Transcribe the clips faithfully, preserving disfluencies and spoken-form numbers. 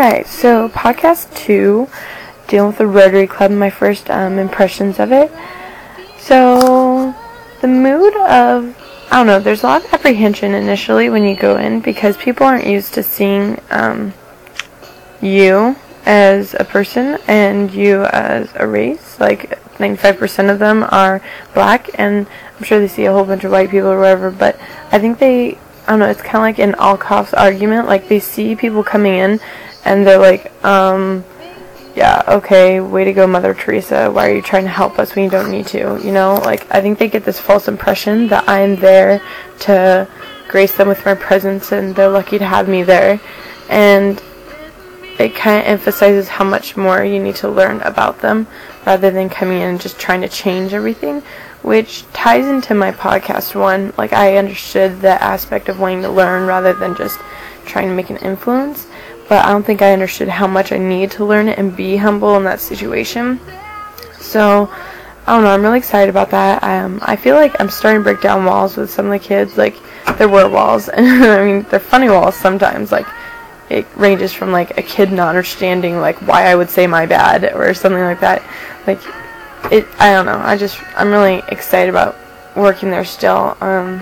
Alright, so podcast two, dealing with the Rotary Club, my first um, impressions of it. So, the mood of, I don't know, there's a lot of apprehension initially when you go in because people aren't used to seeing um, you as a person and you as a race. Like, ninety-five percent of them are black, and I'm sure they see a whole bunch of white people or whatever, but I think they, I don't know, it's kind of like an all cops argument. Like, they see people coming in and they're like, um, yeah, okay, way to go, Mother Teresa. Why are you trying to help us when you don't need to? You know, like, I think they get this false impression that I'm there to grace them with my presence and they're lucky to have me there. And it kind of emphasizes how much more you need to learn about them rather than coming in and just trying to change everything, which ties into my podcast one. Like, I understood the aspect of wanting to learn rather than just trying to make an influence. But I don't think I understood how much I need to learn it and be humble in that situation. So, I don't know, I'm really excited about that. Um, I feel like I'm starting to break down walls with some of the kids. Like, there were walls, and I mean, they're funny walls sometimes. Like, it ranges from, like, a kid not understanding, like, why I would say my bad or something like that. Like, it, I don't know, I just, I'm really excited about working there still. Um...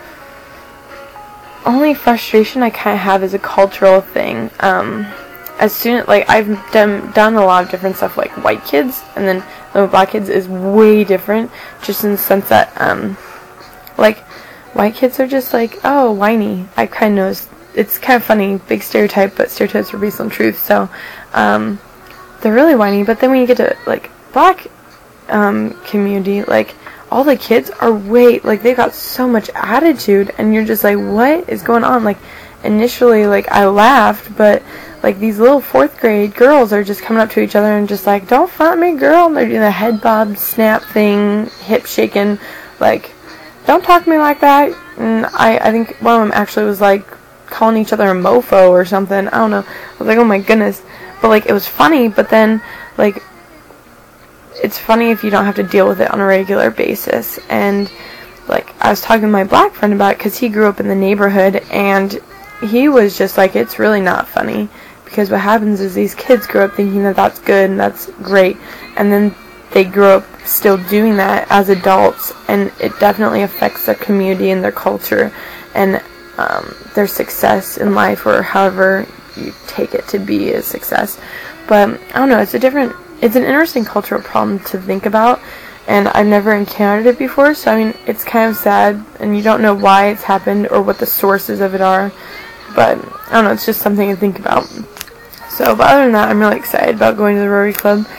Only frustration I kind of have is a cultural thing. Um, as soon like I've done done a lot of different stuff, like white kids, and then the black kids is way different, just in the sense that um, like white kids are just like, oh, whiny. I kind of noticed it's kind of funny, big stereotype, but stereotypes are based on truth. So um, they're really whiny. But then when you get to like black um, community, like, all the kids are way, like, they've got so much attitude, and you're just like, what is going on? Like, initially, like, I laughed, but, like, these little fourth grade girls are just coming up to each other and just like, don't front me, girl, and they're doing the head bob, snap thing, hip shaking, like, don't talk to me like that. And I, I think one of them actually was, like, calling each other a mofo or something, I don't know, I was like, oh my goodness, but, like, it was funny, but then, like, it's funny if you don't have to deal with it on a regular basis. And, like, I was talking to my black friend about it because he grew up in the neighborhood, and he was just like, it's really not funny, because what happens is these kids grow up thinking that that's good and that's great, and then they grow up still doing that as adults, and it definitely affects their community and their culture and um, their success in life, or however you take it to be a success. But I don't know, it's a different It's an interesting cultural problem to think about, and I've never encountered it before, so I mean, it's kind of sad, and you don't know why it's happened or what the sources of it are, but I don't know, it's just something to think about. So, but other than that, I'm really excited about going to the Rotary Club.